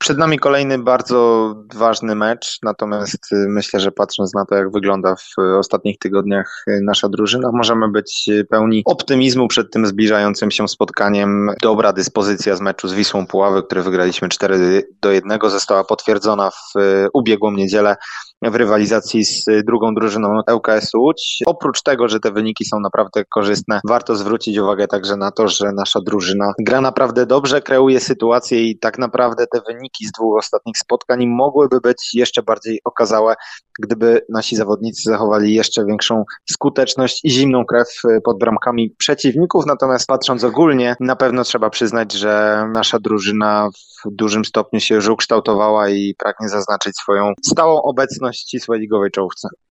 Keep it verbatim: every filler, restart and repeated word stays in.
Przed nami kolejny bardzo ważny mecz, natomiast myślę, że patrząc na to, jak wygląda w ostatnich tygodniach nasza drużyna, możemy być pełni optymizmu przed tym zbliżającym się spotkaniem. Dobra dyspozycja z meczu z Wisłą Puławy, który wygraliśmy cztery do jednego, została potwierdzona w ubiegłą niedzielę w rywalizacji z drugą drużyną L K S Łódź. Oprócz tego, że te wyniki są naprawdę korzystne, warto zwrócić uwagę także na to, że nasza drużyna gra naprawdę dobrze, kreuje sytuację i tak naprawdę te wyniki z dwóch ostatnich spotkań mogłyby być jeszcze bardziej okazałe, gdyby nasi zawodnicy zachowali jeszcze większą skuteczność i zimną krew pod bramkami przeciwników. Natomiast patrząc ogólnie, na pewno trzeba przyznać, że nasza drużyna w dużym stopniu się już ukształtowała i pragnie zaznaczyć swoją stałą obecność w ścisłej ligowej czołówce.